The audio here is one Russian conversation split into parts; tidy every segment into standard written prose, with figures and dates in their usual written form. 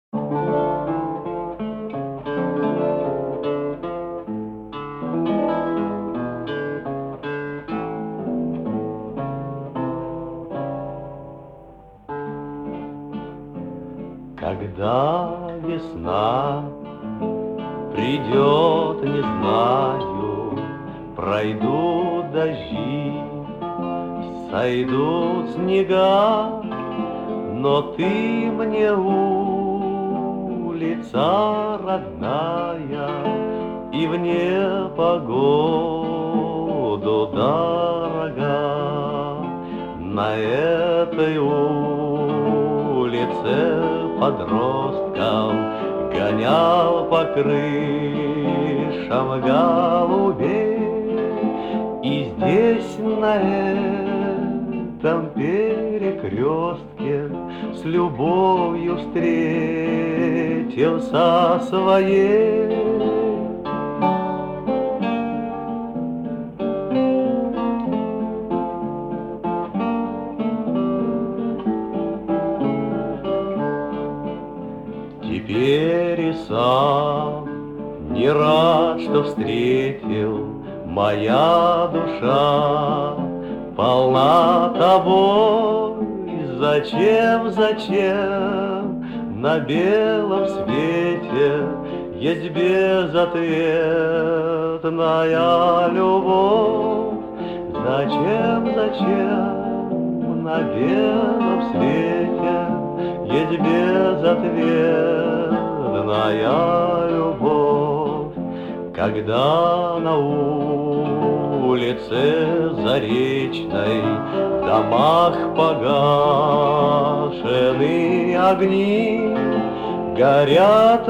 Когда весна придет, не знаю, пройдут дожди, сойдут снега, но ты мне улица родная, и в непогоду дорога. На этой улице подростков гонял по крышам голубей, и здесь на этом перекрестке с любовью встретился своей. Теперь и сам не рад, что встретил, моя душа полна тобой. Зачем, зачем на белом свете есть безответная любовь? Зачем, зачем на белом свете есть безответная любовь? Когда на улице Заречной в домах погашены огни, горят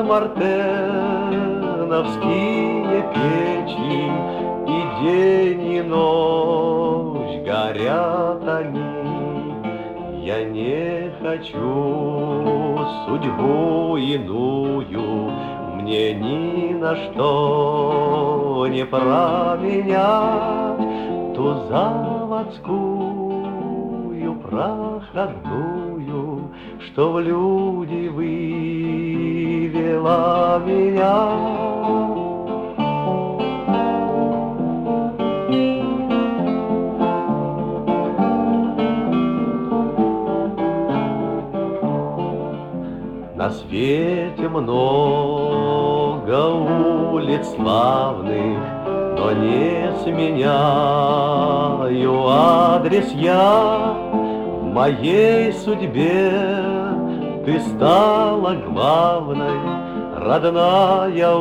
мартеновские печи, и день и ночь горят они. Я не хочу судьбу иную мне ни на что не променять, ту заводскую проходную, что в люди вывела меня. На свете много улиц славных, но не сменяю адрес я. В моей судьбе ты стала главной, родная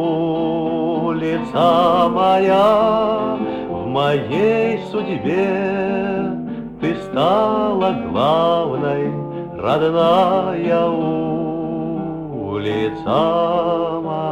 улица моя. В моей судьбе ты стала главной, родная улица моя.